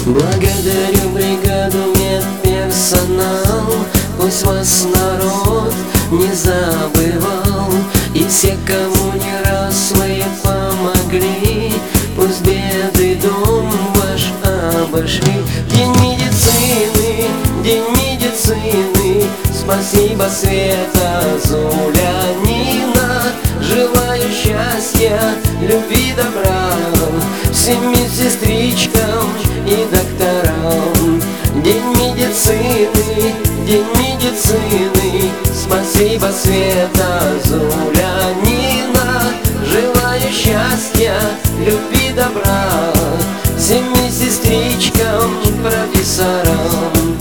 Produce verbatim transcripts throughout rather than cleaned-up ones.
Благодарю бригаду медперсонал, пусть вас народ не забывал. И все, кому не раз вы помогли, пусть беды дом ваш обошли. День медицины, день медицины, спасибо, Света, Зуля, Нина. Желаю счастья, любви, добра всем медсестричкам и докторам. День медицины, день медицины, спасибо, Света, Зуля, Нина. Желаю счастья, любви, добра всем медсестричкам, профессорам.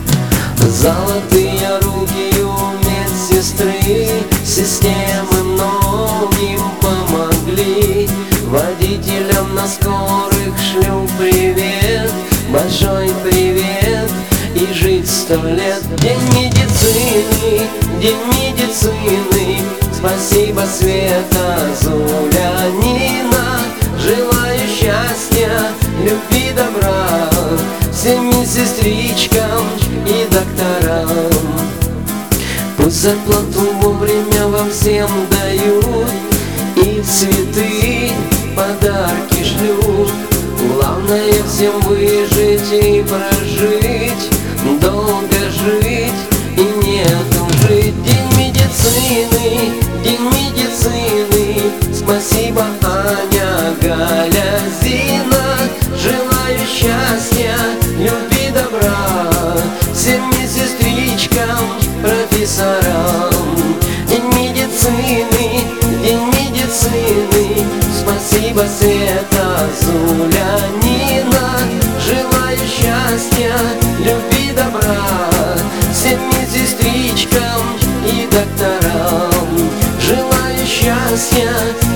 Золотые руки у медсестры, системы многим помогли. Водителям на скорых шлю привет, большой привет, и жить сто лет. День медицины, день медицины, спасибо, Света, Зуля, Нина. Желаю счастья, любви, добра всем медсестричкам и докторам. Пусть зарплату вовремя вам всем дают, и цветы, подарки шлют. Главное всем выжить и прожить, долго жить и не тужить. День медицины, день медицины, спасибо, Аня, Галя, Зина. Желаю счастья, любви, добра всем медсестричкам, профессорам. День медицины, день медицины, спасибо, Света, Зуля, Нина. Желаю счастья, любви, добра всем медсестричкам и докторам. Желаю счастья,